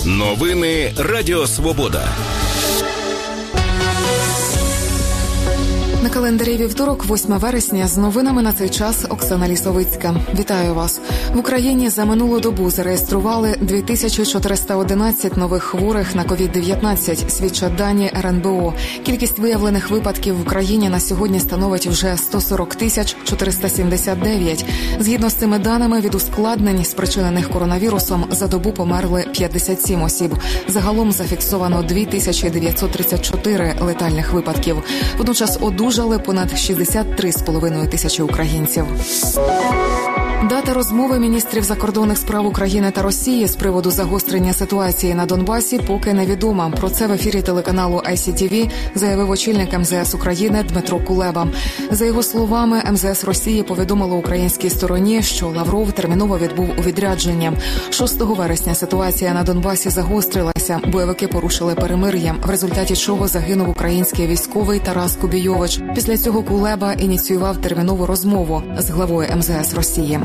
Новини Радіо Свобода. На календарі вівторок, 8 вересня, з новинами на цей час Оксана Лісовицька. Вітаю вас. В Україні за минулу добу зареєстрували 2411 нових хворих на COVID-19, свідчать дані РНБО. Кількість виявлених випадків в Україні на сьогодні становить вже 140 479. Згідно з цими даними, від ускладнень, спричинених коронавірусом, за добу померли 57 осіб. Загалом зафіксовано 2934 летальних випадків. Водночас одужали понад 63,5 тисячі українців. Дата розмови міністрів закордонних справ України та Росії з приводу загострення ситуації на Донбасі поки невідома. Про це в ефірі телеканалу ICTV заявив очільник МЗС України Дмитро Кулеба. За його словами, МЗС Росії повідомило українській стороні, що Лавров терміново відбув у відрядження. 6 вересня ситуація на Донбасі загострилася. Бойовики порушили перемир'я, в результаті чого загинув український військовий Тарас Кубійович. Після цього Кулеба ініціював термінову розмову з главою МЗС Росії.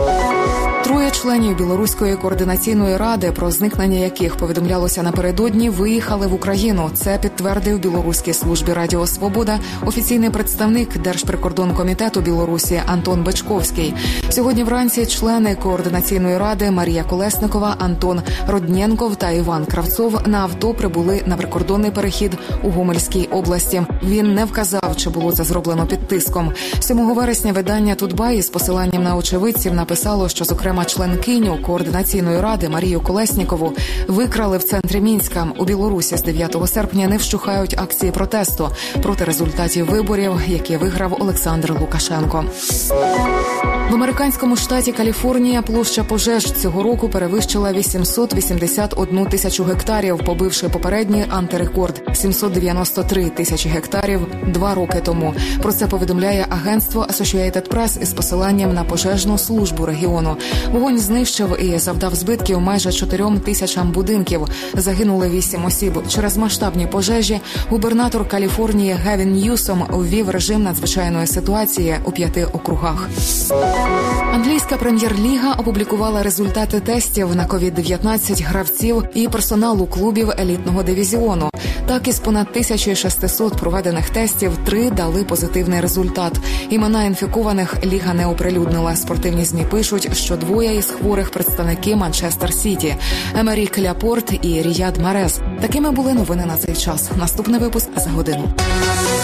3 членів Білоруської координаційної ради, про зникнення яких повідомлялося напередодні, виїхали в Україну. Це підтвердив Білоруській службі Радіо Свобода офіційний представник Держприкордонкомітету Білорусі Антон Бечковський. Сьогодні вранці члени координаційної ради Марія Колесникова, Антон Роднєнков та Іван Кравцов на авто прибули на прикордонний перехід у Гомельській області. Він не вказав, чи було це зроблено під тиском. 7 вересня видання «Тутбай» з посиланням на очевидців написало, що, зокрема, членкиню координаційної ради Марію Колеснікову викрали в центрі Мінська. У Білорусі з 9 серпня не вщухають акції протесту проти результатів виборів, які виграв Олександр Лукашенко. В американському штаті Каліфорнія площа пожеж цього року перевищила 881 тисячу гектарів, побивши попередній антирекорд – 793 тисячі гектарів 2 роки тому. Про це повідомляє агентство Associated Press із посиланням на пожежну службу регіону. Вогонь знищив і завдав збитків майже 4 тисячам будинків. Загинули 8 осіб. Через масштабні пожежі губернатор Каліфорнії Гевін Ньюсом ввів режим надзвичайної ситуації у 5 округах. Англійська прем'єр-ліга опублікувала результати тестів на COVID-19 гравців і персоналу клубів елітного дивізіону. Так, із понад 1600 проведених тестів 3 дали позитивний результат. Імена інфікованих ліга не оприлюднила. Спортивні ЗМІ пишуть, що 2 із хворих – представники Манчестер Сіті – Емерік Ляпорт і Ріяд Марез. Такими були новини на цей час. Наступний випуск за годину.